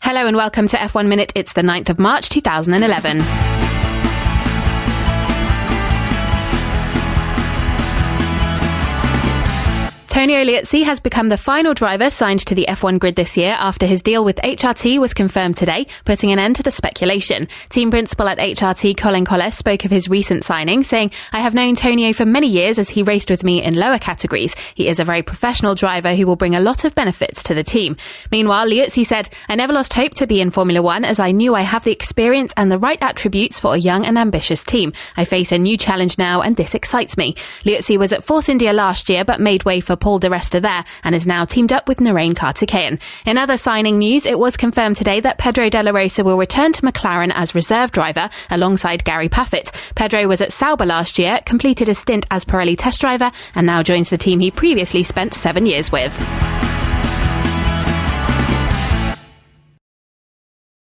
Hello and welcome to F1 Minute. It's the 9th of March 2011. Antonio Liuzzi has become the final driver signed to the F1 grid this year after his deal with HRT was confirmed today, putting an end to the speculation. Team principal at HRT, Colin Colles, spoke of his recent signing, saying, "I have known Tonio for many years as he raced with me in lower categories. He is a very professional driver who will bring a lot of benefits to the team." Meanwhile, Liuzzi said, "I never lost hope to be in Formula One as I knew I have the experience and the right attributes for a young and ambitious team. I face a new challenge now and this excites me." Liuzzi was at Force India last year but made way for Paul di Resta there and is now teamed up with Narain Karthikeyan. In other signing news, it was confirmed today that Pedro Della Rosa will return to McLaren as reserve driver alongside Gary Paffett. Pedro was at Sauber last year, completed a stint as Pirelli test driver and now joins the team he previously spent 7 years with.